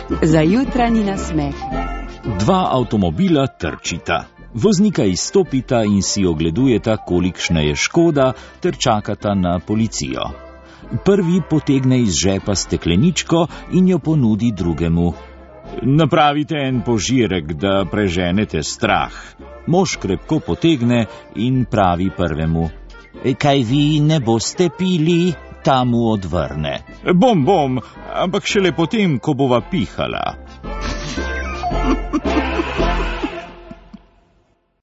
Za jutranji nasmeh. Dva avtomobila trčita. Voznika izstopita in si ogledujeta, kolikšna je škoda, ter čakata na policijo. Prvi potegne iz žepa stekleničko in jo ponudi drugemu. Napravite en požirek, da preženete strah. Mož krepko potegne in pravi prvemu. Kaj vi ne boste pili? Ta mu odvrne. Bom, ampak šele potem, ko bova pihala.